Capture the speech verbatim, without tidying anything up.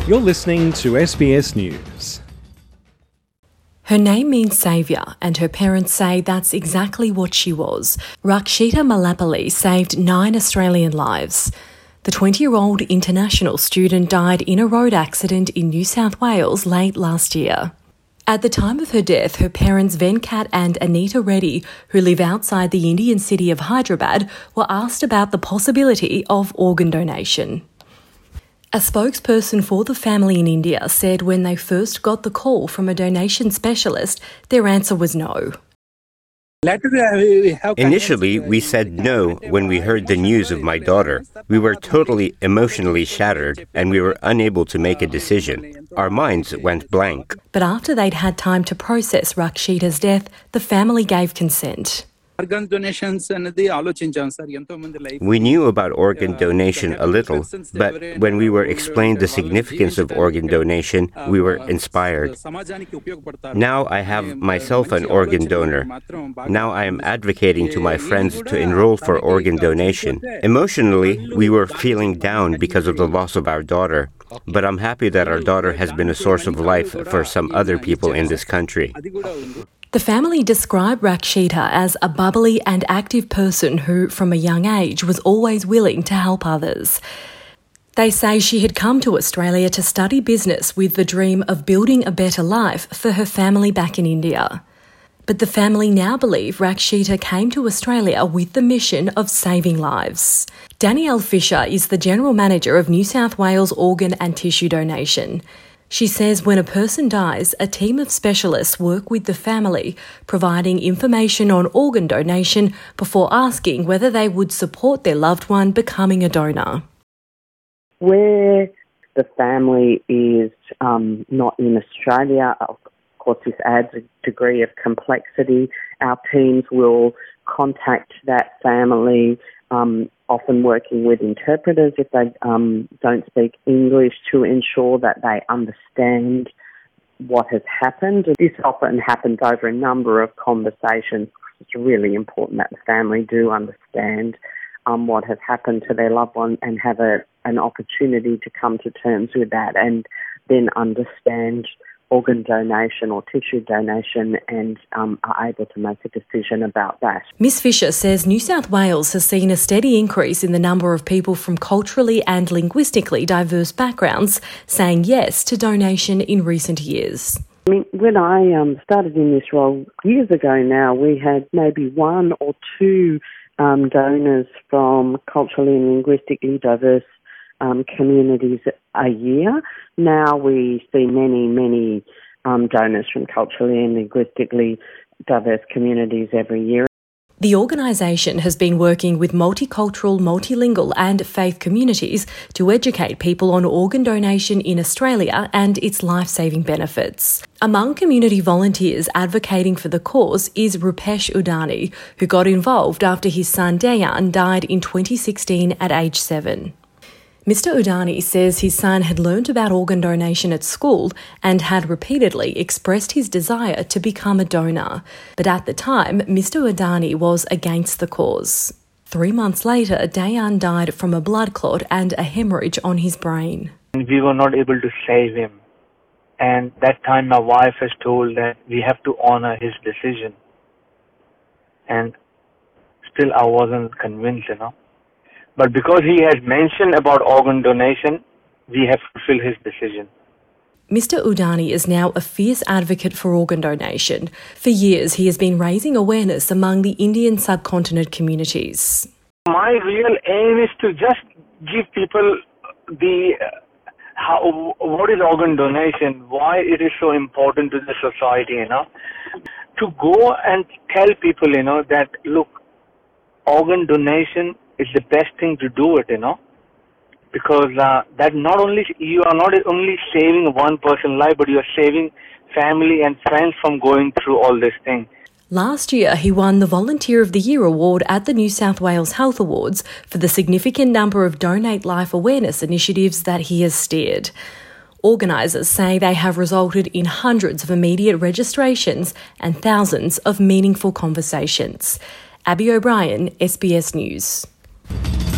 You're listening to S B S News. Her name means saviour, and her parents say that's exactly what she was. Rakshita Malapalli saved nine Australian lives. The twenty-year-old international student died in a road accident in New South Wales late last year. At the time of her death, her parents Venkat and Anita Reddy, who live outside the Indian city of Hyderabad, were asked about the possibility of organ donation. A spokesperson for the family in India said when they first got the call from a donation specialist, their answer was no. Initially, we said no when we heard the news of my daughter. We were totally emotionally shattered and we were unable to make a decision. Our minds went blank. But after they'd had time to process Rakshita's death, the family gave consent. We knew about organ donation a little, but when we were explained the significance of organ donation, we were inspired. Now I have myself an organ donor. Now I am advocating to my friends to enroll for organ donation. Emotionally, we were feeling down because of the loss of our daughter, but I'm happy that our daughter has been a source of life for some other people in this country. The family described Rakshita as a bubbly and active person who, from a young age, was always willing to help others. They say she had come to Australia to study business with the dream of building a better life for her family back in India. But the family now believe Rakshita came to Australia with the mission of saving lives. Danielle Fisher is the General Manager of New South Wales Organ and Tissue Donation. She says when a person dies, a team of specialists work with the family, providing information on organ donation before asking whether they would support their loved one becoming a donor. Where the family is um, not in Australia, of course this adds a degree of complexity. Our teams will contact that family, um, often working with interpreters if they um, don't speak English, to ensure that they understand what has happened. This often happens over a number of conversations. It's really important that the family do understand um, what has happened to their loved one and have a, an opportunity to come to terms with that, and then understand organ donation or tissue donation and um, are able to make a decision about that. Miss Fisher says New South Wales has seen a steady increase in the number of people from culturally and linguistically diverse backgrounds saying yes to donation in recent years. I mean, when I um, started in this role years ago now, we had maybe one or two um, donors from culturally and linguistically diverse Um, communities a year. Now we see many, many um, donors from culturally and linguistically diverse communities every year. The organisation has been working with multicultural, multilingual and faith communities to educate people on organ donation in Australia and its life-saving benefits. Among community volunteers advocating for the cause is Rupesh Udani, who got involved after his son Dayan died in twenty sixteen at age seven. Mister Udani says his son had learnt about organ donation at school and had repeatedly expressed his desire to become a donor. But at the time, Mister Udani was against the cause. Three months later, Dayan died from a blood clot and a hemorrhage on his brain. We were not able to save him. And that time my wife was told that we have to honour his decision. And still I wasn't convinced, you know. But because he has mentioned about organ donation, we have fulfilled his decision. Mister Udani is now a fierce advocate for organ donation. For years, he has been raising awareness among the Indian subcontinent communities. My real aim is to just give people the uh, how what is organ donation, why it is so important to the society, you know. To go and tell people, you know, that look, organ donation is the best thing to do it, you know, because uh, that not only you are not only saving one person's life, but you are saving family and friends from going through all this thing. Last year, he won the Volunteer of the Year award at the New South Wales Health Awards for the significant number of Donate Life awareness initiatives that he has steered. Organisers say they have resulted in hundreds of immediate registrations and thousands of meaningful conversations. Abby O'Brien, S B S News.